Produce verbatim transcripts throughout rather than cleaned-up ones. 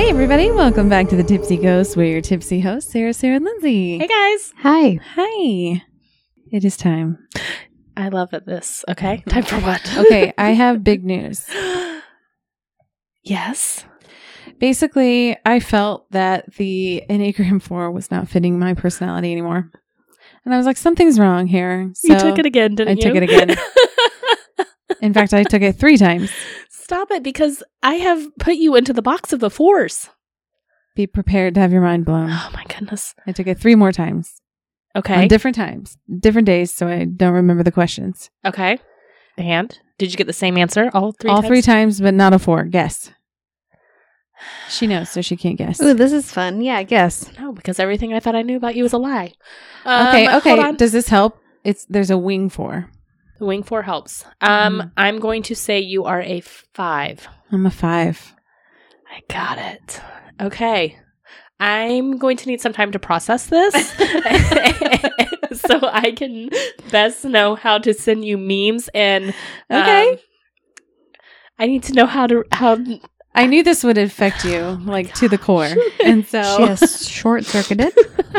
Hey everybody, welcome back to the Tipsy Ghost. We're your tipsy hosts, Sarah, Sarah, and Lindsay. Hey guys. Hi. Hi. It is time. I love it this. Okay. Time for what? Okay, I have big news. Yes. Basically, I felt that the Enneagram four was not fitting my personality anymore. And I was like, something's wrong here. So you took it again, didn't I you? took it again. In fact, I took it three times. Stop it, because I have put you into the box of the fours. Be prepared to have your mind blown. Oh my goodness. I took it three more times. Okay. On different times. Different days, so I don't remember the questions. Okay. And did you get the same answer all three All times? three times, but not a four. Guess. She knows, so she can't guess. Ooh, this is fun. Yeah, I guess. No, because everything I thought I knew about you was a lie. Um, Okay, hold okay. on. Does this help? It's There's a wing four. The wing four helps. Um, Mm. I'm going to say you are a five. I'm a five. I got it. Okay. I'm going to need some time to process this so I can best know how to send you memes and Okay. um, I need to know how to how I knew this would affect you, like, to the core. And so... She has short-circuited.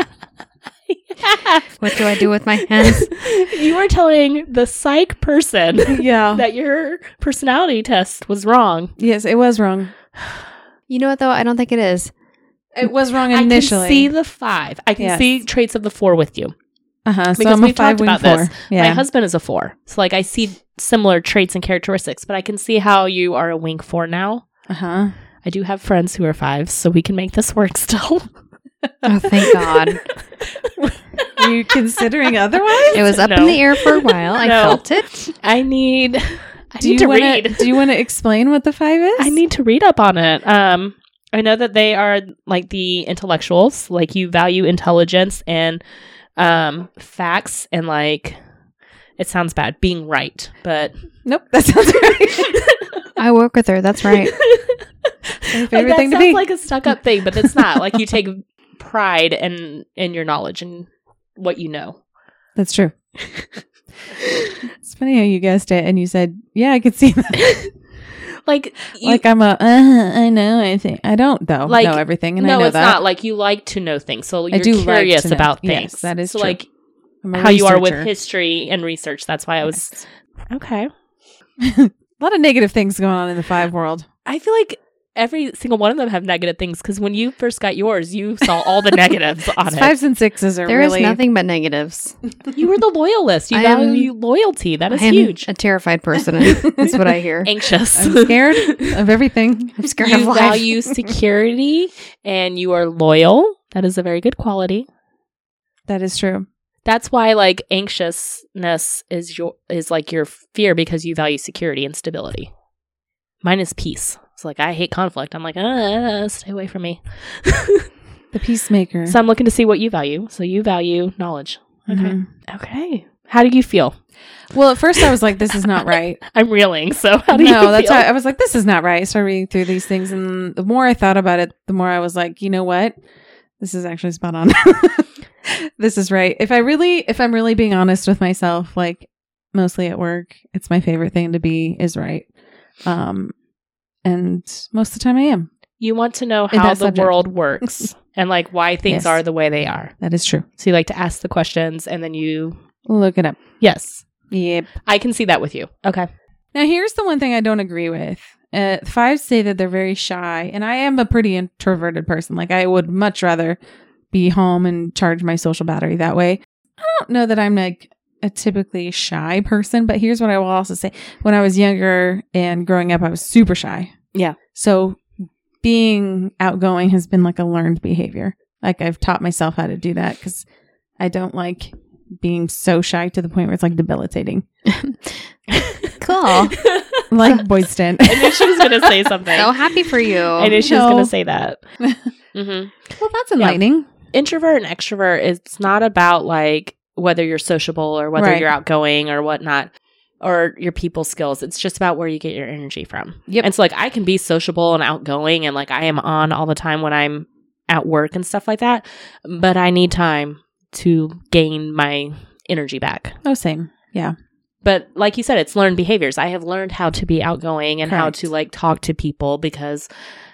What do I do with my hands? You are telling the psych person Yeah. that your personality test was wrong. Yes, it was wrong. You know what, though? I don't think it is. It was wrong initially. I can see the five. I can Yes. see traits of the four with you. Uh-huh. So Because I'm a we've five talked wing about four. this. Yeah. My husband is a four. So, like, I see similar traits and characteristics, but I can see how you are a wing four now. Uh-huh. I do have friends who are fives, so we can make this work still. Oh, thank God. Are you considering otherwise? It was up No. in the air for a while. I No. felt it. I need, I Do need you to wanna, read. Do you want to explain what the five is? I need to read up on it. Um, I know that they are like the intellectuals, like you value intelligence and um, facts and like, it sounds bad, being right, but Nope, that sounds right. I work with her. That's right. My like, favorite that thing to sounds be. like a stuck up thing, but it's not. Like you take pride in in your knowledge and what you know. That's true. It's funny how you guessed it and you said, yeah, I could see that. Like, you, Like I'm a, uh, I know, I think. I don't, though, Like, know everything, and no, I know it's that. not. Like you like to know things, so you're do like curious to know. about Yes, things. that is so true. like I'm a how you are with researcher. history and research. That's why I was okay. A lot of negative things going on in the five world. I feel like every single one of them have negative things because when you first got yours, you saw all the negatives on It's it. fives and sixes are There really... is nothing but negatives. You were the loyalist. You I am- value loyalty. That is I am huge. a terrified person. That's what I hear. Anxious. I'm scared of everything. I'm scared You of life. value security and you are loyal. That is a very good quality. That is true. That's why like anxiousness is your is like your fear because you value security and stability. Mine is peace. It's like I hate conflict. I'm like, uh, stay away from me. The peacemaker. So I'm looking to see what you value. So you value knowledge. Okay. Mhm. Okay. How do you feel? Well, at first I was like, this is not right. I'm reeling. So how do you No, feel? that's how I was like, this is not right. I started reading through these things, and the more I thought about it, the more I was like, you know what? This is actually spot on. This is right. If I really, if I'm really being honest with myself, like mostly at work, it's my favorite thing to be is right. Um, and most of the time I am. You want to know In how that the subject. world works and like why things Yes. are the way they are. That is true. So you like to ask the questions and then you, Look it up. yes, Yep. I can see that with you. Okay. Now, here's the one thing I don't agree with. Uh, fives say that they're very shy, and I am a pretty introverted person. Like, I would much rather be home and charge my social battery that way. I don't know that I'm like a typically shy person, but here's what I will also say. When I was younger and growing up, I was super shy. Yeah. So being outgoing has been like a learned behavior. Like, I've taught myself how to do that because I don't like being so shy to the point where it's like debilitating. Cool. Like Boydston. I knew she was going to say something. So happy for you. I knew she was No. going to say that. Mm-hmm. Well, that's enlightening. Introvert and extrovert, it's not about like whether you're sociable or whether Right. you're outgoing or whatnot or your people skills. It's just about where you get your energy from. Yep. And so like I can be sociable and outgoing and like I am on all the time when I'm at work and stuff like that, but I need time to gain my energy back. Oh, same. Yeah. But like you said, it's learned behaviors. I have learned how to be outgoing and how Correct. to like talk to people because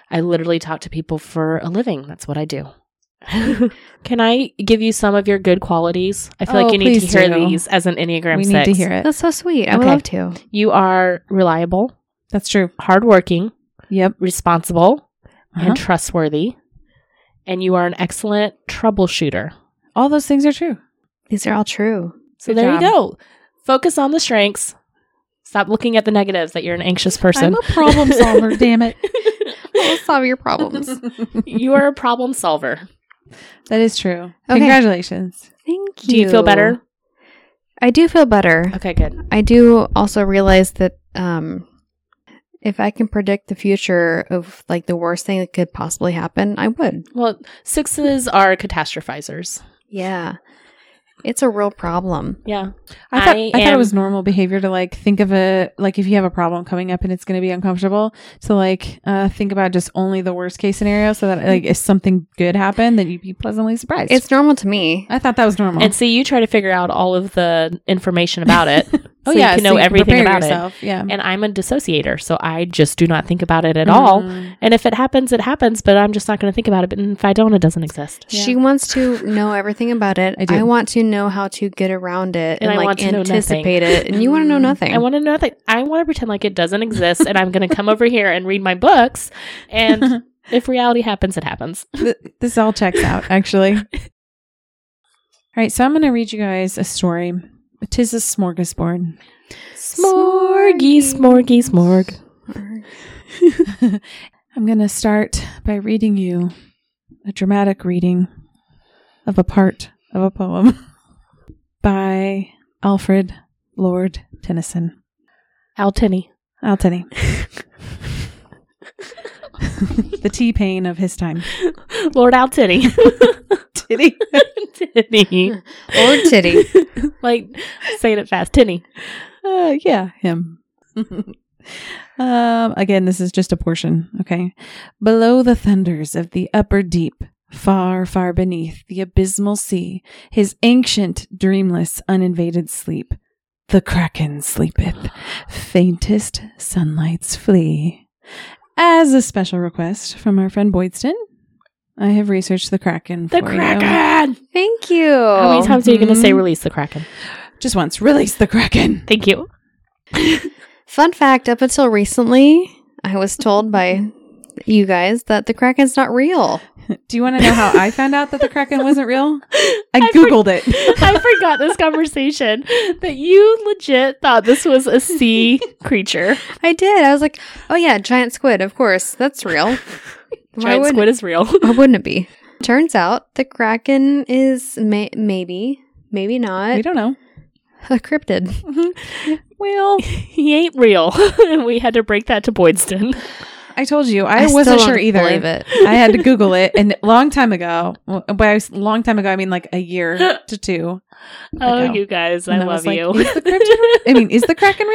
I literally talk to people for a living. That's what I do. Can I give you some of your good qualities? I feel Oh, like you need to please hear do. these as an Enneagram We six. need to hear it. That's so sweet. I would Okay. love to. You are reliable, That's true. hardworking, Yep. responsible, Uh-huh. and trustworthy. And you are an excellent troubleshooter. All those things are true. These are all true. So Good there job. you go. Focus on the strengths. Stop looking at the negatives that you're an anxious person. I'm a problem solver, damn it. We'll solve your problems. You are a problem solver. That is true. Okay. Congratulations. Thank you. Do you feel better? I do feel better. Okay, good. I do also realize that um, if I can predict the future of like the worst thing that could possibly happen, I would. Well, sixes are catastrophizers. Yeah. It's a real problem. Yeah. I thought, I I, thought am- it was normal behavior to like think of a, like if you have a problem coming up and it's going to be uncomfortable, to like uh, think about just only the worst case scenario so that like if something good happened, then you'd be pleasantly surprised. It's normal to me. I thought that was normal. And see, you try to figure out all of the information about it. oh so yeah, you can so know everything prepare about yourself. Yeah. it. And I'm a dissociator, so I just do not think about it at all. Mm. And if it happens, it happens, but I'm just not going to think about it. But if I don't, it doesn't exist. Yeah. She wants to know everything about it. I do. want to know how to get around it And and, I like want to know anticipate it. And you want to know Mm. nothing. I want to know that I want to pretend like it doesn't exist, and I'm going to come over here and read my books. And if reality happens, it happens. Th- this all checks out, actually. All right, so I'm going to read you guys a story. Tis a smorgasbord. Smorgy, smorgy, smorg. I'm going to start by reading you a dramatic reading of a part of a poem by Alfred Lord Tennyson. Al Tinney. Al Tenny. The T-Pain of his time. Lord Al Tinney. Titty. Tinny. Or titty. Like, saying it fast. Tinny. Uh, yeah, him. um, again, this is just a portion, okay? Below the thunders of the upper deep, far, far beneath the abysmal sea, his ancient, dreamless, uninvaded sleep, the Kraken sleepeth, faintest sunlights flee. As a special request from our friend Boydston, I have researched the Kraken The for you. Kraken! Thank you. How many times are you going to say Mhm. release the Kraken? Just once. Release the Kraken. Thank you. Fun fact, up until recently, I was told by you guys that the Kraken's not real. Do you want to know how I found out that the Kraken wasn't real? I I for- Googled it. I forgot this conversation that you legit thought this was a sea creature. I did. I was like, oh yeah, giant squid. Of course, that's real. Why Giant wouldn't- squid is real. Why wouldn't it be? Turns out the Kraken is may- maybe, maybe not We don't know. a cryptid. Well, He ain't real. And we had to break that to Boydston. I told you, I, still wasn't don't sure either. Believe it. I had to Google it, and a long time ago, well, by a long time ago, I mean like a year to two. Oh, ago. you guys, I And I love was like, you. Is the cryptid real? I mean, is the Kraken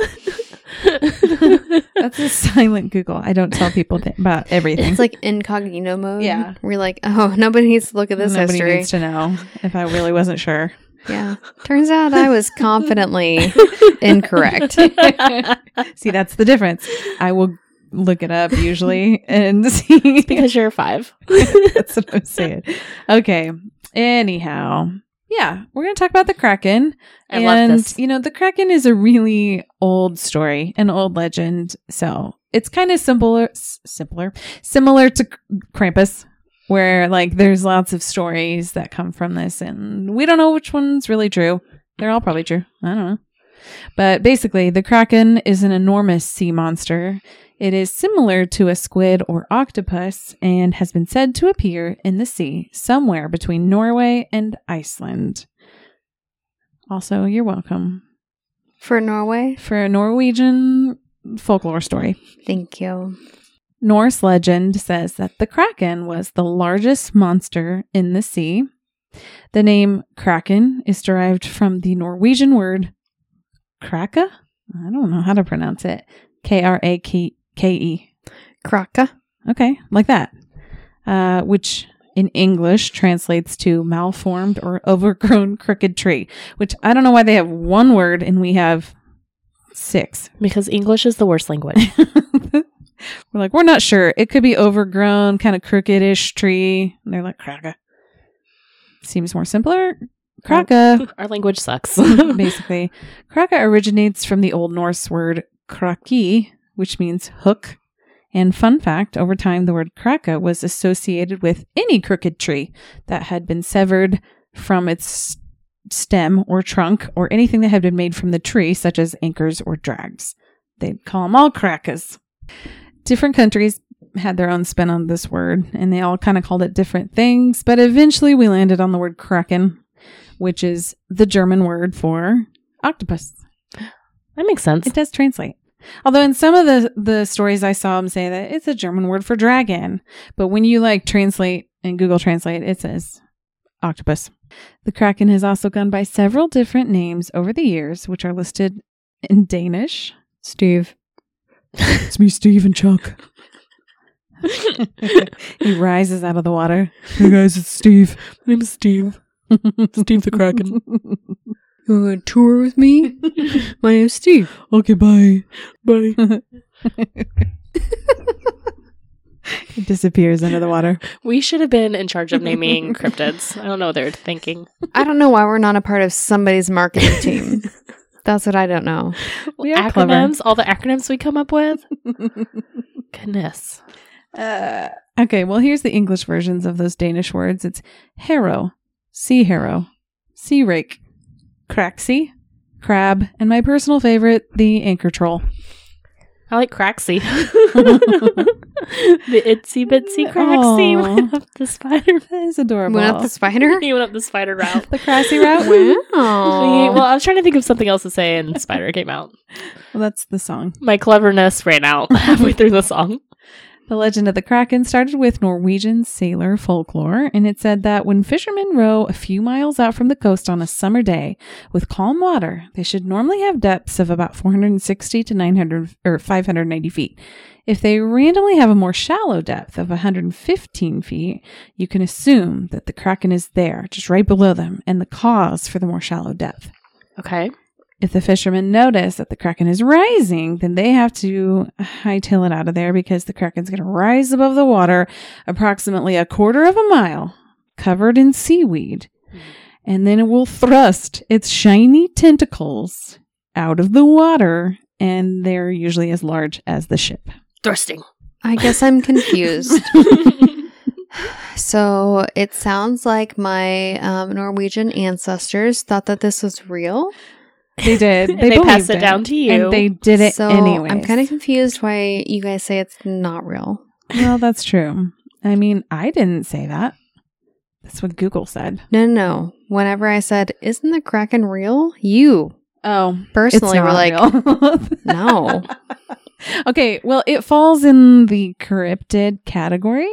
real? That's a silent Google. I don't tell people th- about everything. It's like incognito mode. Yeah. We're like, oh, nobody needs to look at this Nobody history. needs to know if I really wasn't sure. Yeah. Turns out I was confidently incorrect. See, that's the difference. I will look it up usually and see. Because you're a five. That's what I'm saying. Okay. Anyhow, yeah, we're going to talk about the Kraken. I and, love this. you know, the Kraken is a really old story, an old legend. So it's kind of simpler, s- simpler, similar to Krampus, where like there's lots of stories that come from this, and we don't know which one's really true. They're all probably true. I don't know. But basically, the Kraken is an enormous sea monster. It is similar to a squid or octopus and has been said to appear in the sea somewhere between Norway and Iceland. Also, you're welcome For Norway? for a Norwegian folklore story. Thank you. Norse legend says that the Kraken was the largest monster in the sea. The name Kraken is derived from the Norwegian word kraka. I don't know how to pronounce it. K R A K E. Kraka. Okay, like that. Uh, which in English translates to malformed or overgrown crooked tree, which I don't know why they have one word and we have six. Because English is the worst language. We're like, we're not sure. It could be overgrown, kind of crooked-ish tree. And they're like, Kraka. Seems more simpler. Kraka. Our language sucks. Basically. Kraka originates from the Old Norse word kraki, which means hook. And fun fact, over time, the word kraka was associated with any crooked tree that had been severed from its stem or trunk or anything that had been made from the tree, such as anchors or drags. They'd call them all krakas. Different countries had their own spin on this word, and they all kind of called it different things, but eventually we landed on the word kraken, which is the German word for octopus. That makes sense. It does translate. Although in some of the, the stories I saw them say that it's a German word for dragon, but when you like translate in Google Translate, it says octopus. The Kraken has also gone by several different names over the years, which are listed in Danish. Steve. It's me, Steve and Chuck. He rises out of the water. Hey guys, it's Steve. My name is Steve. Steve the Kraken. You want to tour with me? My name's Steve. Okay, bye. Bye. It disappears under the water. We should have been in charge of naming cryptids. I don't know what they're thinking. I don't know why we're not a part of somebody's marketing team. That's what I don't know. We are acronyms, clever. all the acronyms we come up with. Goodness. Uh, okay, well, here's the English versions of those Danish words. It's harrow, sea harrow, sea rake, craxy, crab, and my personal favorite, the anchor troll. I like Craxy. The itsy bitsy Craxy Aw. went up the spider. That is adorable. Went up the spider? He went up the spider route. The crassy route? Wow. Well, I was trying to think of something else to say, and spider came out. Well, that's the song. My cleverness ran out halfway through the song. The legend of the Kraken started with Norwegian sailor folklore, and it said that when fishermen row a few miles out from the coast on a summer day with calm water, they should normally have depths of about four hundred sixty to nine hundred or five hundred ninety feet. If they randomly have a more shallow depth of one hundred fifteen feet, you can assume that the Kraken is there, just right below them, and the cause for the more shallow depth. Okay. If the fishermen notice that the Kraken is rising, then they have to hightail it out of there because the Kraken's going to rise above the water approximately a quarter of a mile, covered in seaweed, and then it will thrust its shiny tentacles out of the water, and they're usually as large as the ship. Thrusting. I guess I'm confused. So it sounds like my um, Norwegian ancestors thought that this was real. They did. They, They believed passed it down to you. And they did it so anyway. I'm kind of confused why you guys say it's not real. Well, that's true. I mean, I didn't say that. That's what Google said. No, no, no. Whenever I said, isn't the Kraken real? You Oh, personally were like, real. no. Okay, well, it falls in the cryptid category.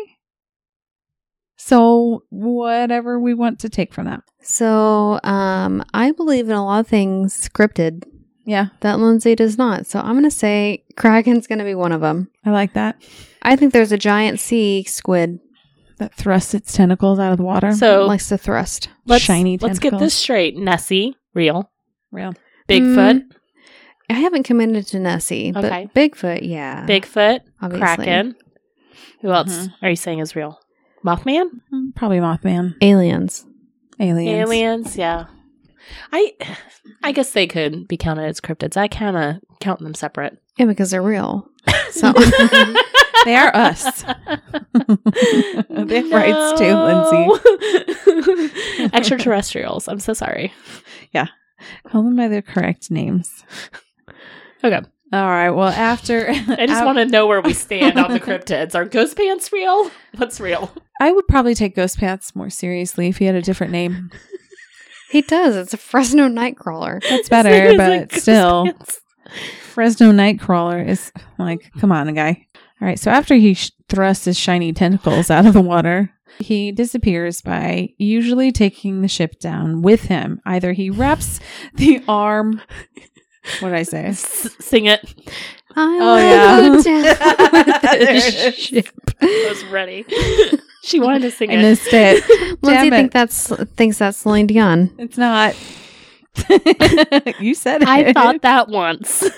So whatever we want to take from that. So um, I believe in a lot of things scripted Yeah, that Lindsay does not. So I'm going to say Kraken's going to be one of them. I like that. I think there's a giant sea squid That thrusts its tentacles out of the water. So likes to thrust. let's, shiny let's get tentacles. this straight. Nessie, real. Real. Bigfoot, Mm, I haven't committed to Nessie, Okay. but Bigfoot, yeah. Bigfoot, obviously. Kraken. Who else Mhm. are you saying is real? Mothman? Mm, Probably Mothman. Aliens. Aliens. Aliens, yeah. I I guess they could be counted as cryptids. I kind of count them separate. Yeah, because they're real. So They are us. They have rights too, Lindsay. Extraterrestrials. I'm so sorry. Call them by their correct names. Okay. All right. Well, after I just want to know where we stand on the cryptids. Are ghost pants real? What's real? I would probably take Ghost Pants more seriously if he had a different name. he does. It's a Fresno Nightcrawler. That's better, It's but like Ghost still, Pants. Fresno Nightcrawler is like, come on, guy. All right. So after he sh- thrusts his shiny tentacles out of the water, he disappears by usually taking the ship down with him. Either he wraps the arm. What did I say? S- sing it. I Oh, wanna yeah. go down with There the it is. ship. I was ready. She wanted to sing I it. missed it. Lindsay Damn it. think that's thinks that's Celine Dion. It's not. You said it. I thought that once.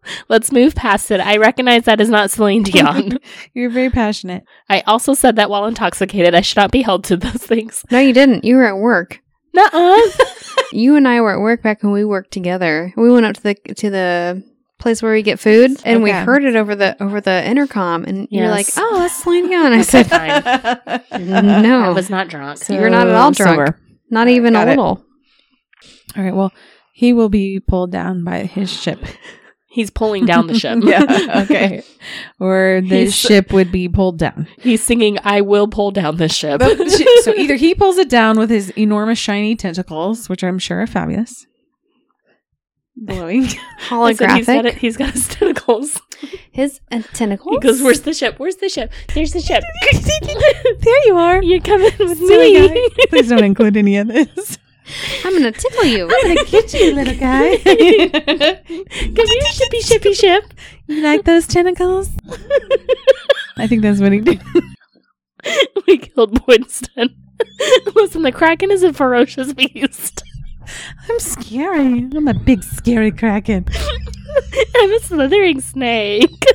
Let's move past it. I recognize that is not Celine Dion. You're very passionate. I also said that while intoxicated. I should not be held to those things. No, you didn't. You were at work. Nuh-uh. You and I were at work back when we worked together. We went up to the to the place where we get food, and we Okay. heard it over the over the intercom. And you're like, Yes. "Oh, that's Celine Dion." I Okay, said, fine. "No, I was not drunk. So you're not at all drunk. sober. not even Got a it. little." All right. Well, he will be pulled down by his ship. He's pulling down the ship. Yeah. Okay. Or the He's- ship would be pulled down. He's singing, I will pull down this ship. So either he pulls it down with his enormous shiny tentacles, which I'm sure are fabulous, glowing. I said he's got it. Holographic. He's got his tentacles. His uh, tentacles. He goes, where's the ship? Where's the ship? There's the ship. There you are. You're coming with Silly me. guy. Please don't include any of this. I'm gonna tickle you. I'm gonna get you, little guy. Come here, shippy, shippy, ship. You like those tentacles? I think that's what he did. We killed Boydston. Listen, the Kraken is a ferocious beast. I'm scary. I'm a big scary kraken. I'm a slithering snake.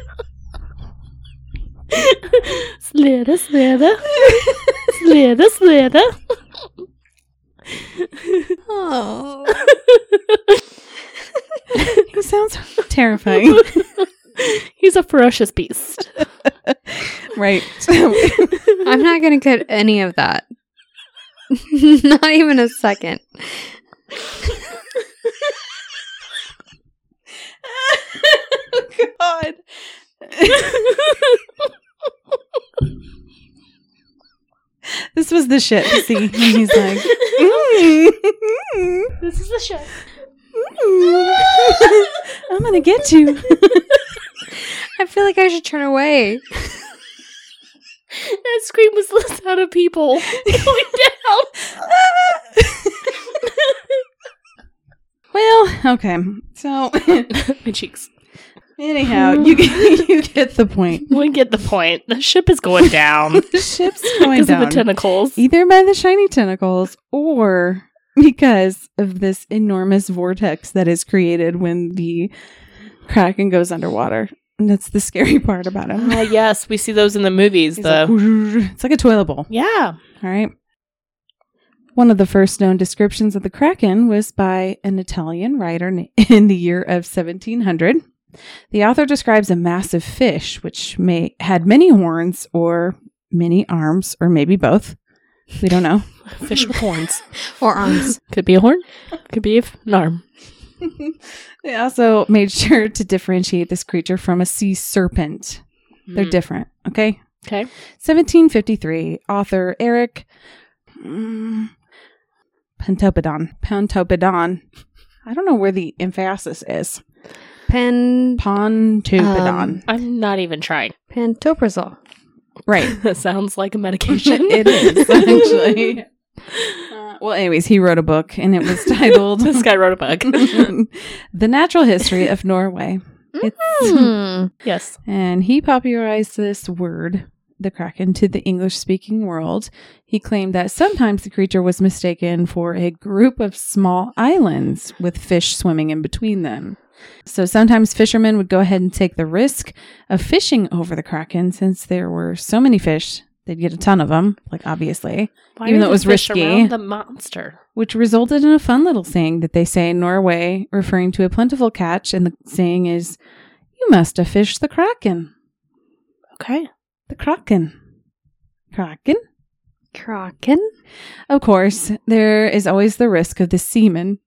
Slither, slither. Slither, slither. Oh. He sounds terrifying. He's a ferocious beast. Right. I'm not gonna cut any of that. Not even a second. God. This was the shit. See, and he's like, "Mm, This is the ship. mm, I'm gonna get you. I feel like I should turn away. That scream was the sound of people going down. Well, okay. So, My cheeks. anyhow, you get, you get the point. We get the point. The ship is going down The ship's going because of the down. tentacles. Either by the shiny tentacles or because of this enormous vortex that is created when the Kraken goes underwater. And that's the scary part about him. Uh, yes, we see those in the movies. He's The like, it's like a toilet bowl. yeah. All right. One of the first known descriptions of the Kraken was by an Italian writer na- in the year of seventeen hundred. The author describes a massive fish which may had many horns or many arms or maybe both. We don't know. Fish with horns. Or arms. Could be a horn. Could be an arm. They also made sure to differentiate this creature from a sea serpent. They're Mm. different, okay? Okay. seventeen fifty-three, author Eric mm, Pontoppidan. Pontoppidan. I don't know where the emphasis is. Pen. Pontoppidan. Um, I'm not even trying. Pantoprazole. Right. That sounds like a medication. It is, actually. Uh, well, anyways, he wrote a book, and it was titled This guy wrote a book. The Natural History of Norway. It's, Hmm. Yes. and he popularized this word, the Kraken, to the English-speaking world. He claimed that sometimes the creature was mistaken for a group of small islands with fish swimming in between them. So sometimes fishermen would go ahead and take the risk of fishing over the Kraken since there were so many fish. They'd get a ton of them, like obviously, Why even are though it the was fish risky, around the monster. which resulted in a fun little saying that they say in Norway, referring to a plentiful catch. And the saying is, "You must have fished the Kraken." Okay. The Kraken. Kraken? Kraken? Of course, there is always the risk of the seaman.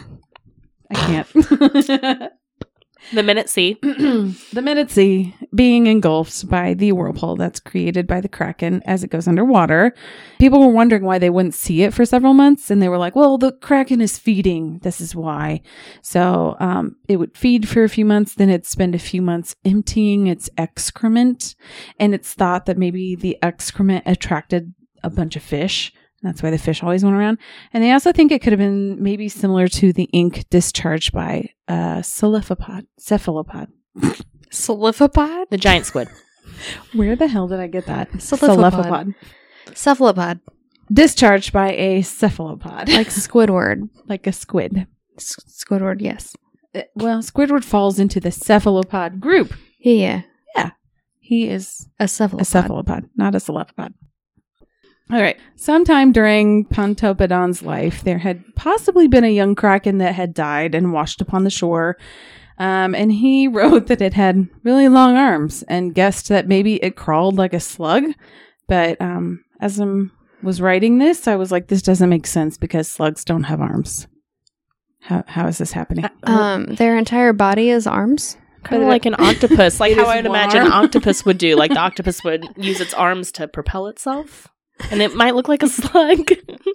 I can't. The minute sea. The minute sea being engulfed by the whirlpool that's created by the Kraken as it goes underwater. People were wondering why they wouldn't see it for several months. And they were like, well, the Kraken is feeding. This is why. So um, it would feed for a few months. Then it'd spend a few months emptying its excrement. And it's thought that maybe the excrement attracted a bunch of fish. That's why the fish always went around. And they also think it could have been maybe similar to the ink discharged by a cephalopod. Cephalopod. Cephalopod? The giant squid. Where the hell did I get that? Cephalopod. Cephalopod. Discharged by a cephalopod. Like Squidward. Like a squid. S- Squidward, yes. uh, well, Squidward falls into the cephalopod group. Yeah. He is A cephalopod. a cephalopod, not a cephalopod. All right. Sometime during Pontoppidan's life, there had possibly been a young kraken that had died and washed upon the shore. Um, and he wrote that it had really long arms and guessed that maybe it crawled like a slug. But um, as I was writing this, I was like, this doesn't make sense because slugs don't have arms. How How is this happening? Um, their entire body is arms. Kind of like an octopus, like It how is I'd one imagine arm. an octopus would do. Like the octopus would use its arms to propel itself, and it might look like a slug.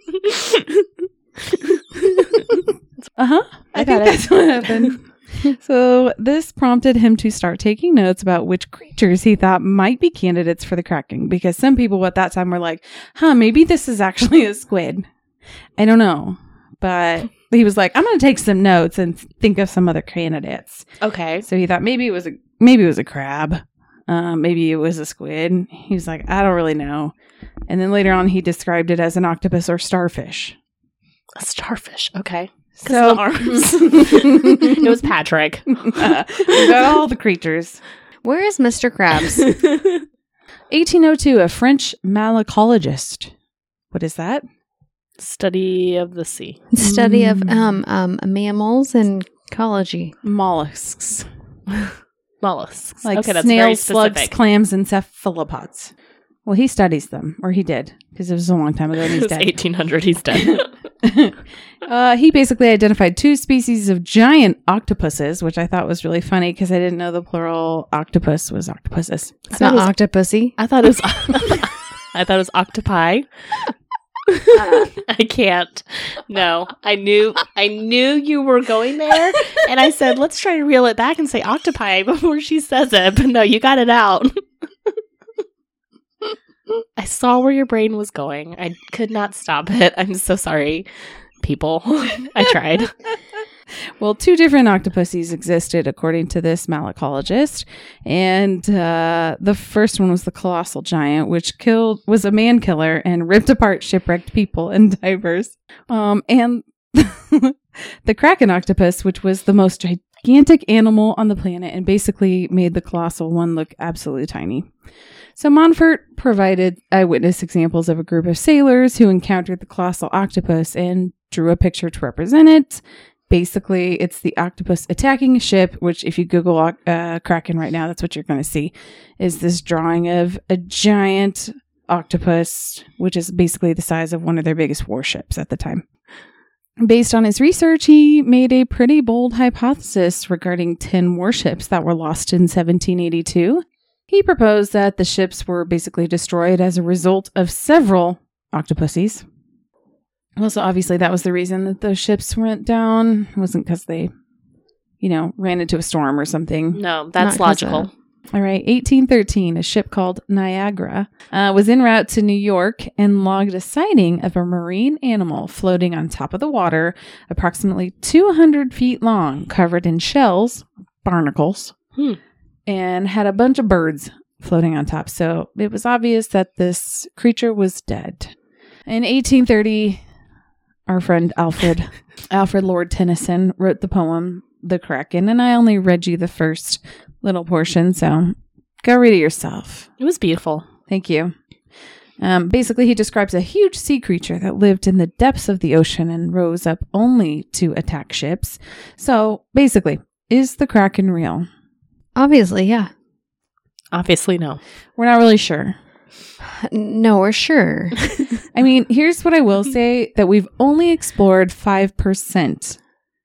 Uh-huh. I, I think got it. that's what happened. So this prompted him to start taking notes about which creatures he thought might be candidates for the cracking, because some people at that time were like, huh, maybe this is actually a squid. I don't know. But he was like, I'm going to take some notes and think of some other candidates. Okay. So he thought maybe it was a maybe it was a crab. Um, maybe it was a squid. He was like, I don't really know. And then later on, he described it as an octopus or starfish. A starfish. Okay. So The arms. It was Patrick. uh, we got all the creatures. Where is Mister Krabs? eighteen oh two, a French malacologist. What is that? Study of the sea. Study of Mm. um um mammals and ecology. Mollusks. Mollusks. Like okay, that's very snails, slugs, specific. clams, and cephalopods. Well, he studies them, or he did, because it was a long time ago and It he's was dead. eighteen hundred. He's dead. uh, he basically identified two species of giant octopuses, which I thought was really funny because I didn't know the plural octopus was octopuses. It's not octopusy. I thought it was. I thought it was octopi. I can't. No, I knew. I knew you were going there, and I said, "Let's try to reel it back and say octopi before she says it." But no, you got it out. I saw where your brain was going. I could not stop it. I'm so sorry, people. I tried. Well, two different octopuses existed according to this malacologist, and uh, the first one was the colossal giant, which killed was a man killer and ripped apart shipwrecked people and divers. Um, and the kraken octopus, which was the most gigantic animal on the planet, and basically made the colossal one look absolutely tiny. So Montfort provided eyewitness examples of a group of sailors who encountered the colossal octopus and drew a picture to represent it. Basically, it's the octopus attacking a ship, which if you Google uh, Kraken right now, that's what you're going to see, is this drawing of a giant octopus, which is basically the size of one of their biggest warships at the time. Based on his research, he made a pretty bold hypothesis regarding ten warships that were lost in seventeen eighty-two. He proposed that the ships were basically destroyed as a result of several octopuses. Well, so obviously that was the reason that those ships went down. It wasn't because they, you know, ran into a storm or something. No, that's Not 'cause of- logical. All right. eighteen thirteen, a ship called Niagara uh, was en route to New York and logged a sighting of a marine animal floating on top of the water, approximately two hundred feet long, covered in shells, barnacles, Hmm. and had a bunch of birds floating on top. So it was obvious that this creature was dead. In eighteen thirty, our friend Alfred, Alfred Lord Tennyson, wrote the poem, The Kraken, and I only read you the first little portion, so go read it yourself. It was beautiful. Thank you. Um, basically, he describes a huge sea creature that lived in the depths of the ocean and rose up only to attack ships. So, basically, is the Kraken real? Obviously, yeah. Obviously, no. We're not really sure. No, we're sure. I mean, here's what I will say, that we've only explored five percent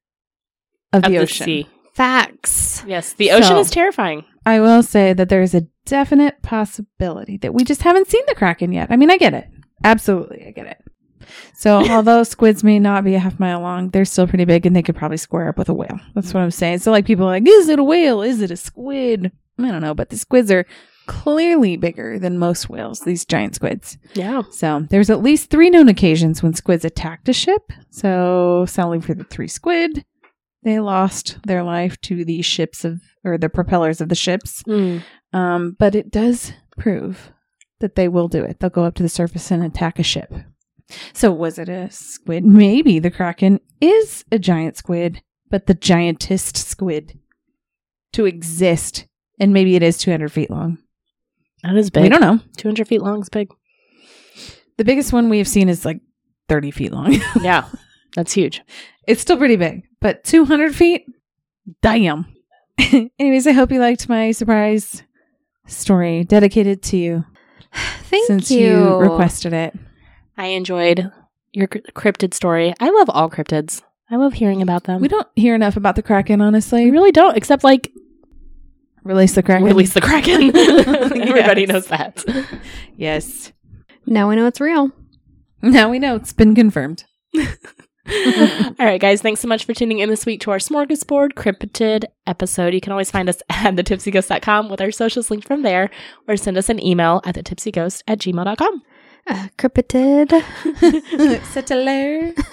of, Of the the ocean. sea. Facts. Yes, the ocean So- is terrifying. I will say that there is a definite possibility that we just haven't seen the Kraken yet. I mean, I get it. Absolutely, I get it. So, although squids may not be a half mile long, they're still pretty big and they could probably square up with a whale. That's what I'm saying. So, like, people are like, is it a whale? Is it a squid? I don't know, but the squids are clearly bigger than most whales, these giant squids. Yeah. So, there's at least three known occasions when squids attacked a ship. So, sadly for the three squid, they lost their life to the ships of, or the propellers of the ships. Mm. Um, but it does prove that they will do it. They'll go up to the surface and attack a ship. So was it a squid? Maybe the Kraken is a giant squid but the giantest squid to exist. And maybe it is two hundred feet long. That is big. We don't know. two hundred feet long is big. The biggest one we have seen is like thirty feet long. Yeah, that's huge. It's still pretty big, but two hundred feet? Damn. Anyways, I hope you liked my surprise story dedicated to you. Thank since you. you requested it. I enjoyed your cr- cryptid story. I love all cryptids. I love hearing about them. We don't hear enough about the Kraken, honestly. We really don't, except like Release the Kraken. release the Kraken. Everybody Yes. knows that. Yes. Now we know it's real. Now we know it's been confirmed. All right, guys. Thanks so much for tuning in this week to our Smorgasbord Cryptid episode. You can always find us at the tipsy ghost dot com with our socials linked from there, or send us an email at the tipsy ghost at gmail dot com. Uh, cryptid. Settler.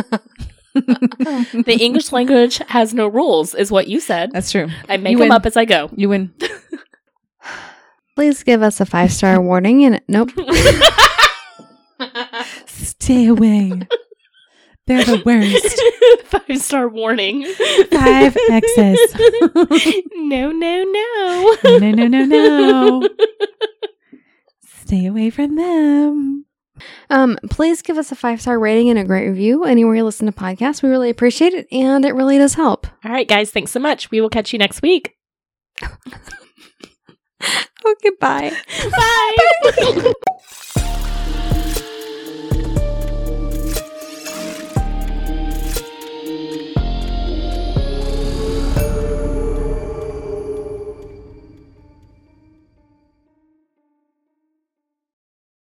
The English language has no rules, is what you said. That's true. I make You them win. up as I go. You win. Please give us a five star warning. And nope. Stay away. They're the worst. Five star warning. Five X's. No, no, no. No, no, no, no. Stay away from them. Um, please give us a five star rating and a great review anywhere you listen to podcasts. We really appreciate it, and it really does help. All right, guys. Thanks so much. We will catch you next week. Okay, bye. Bye.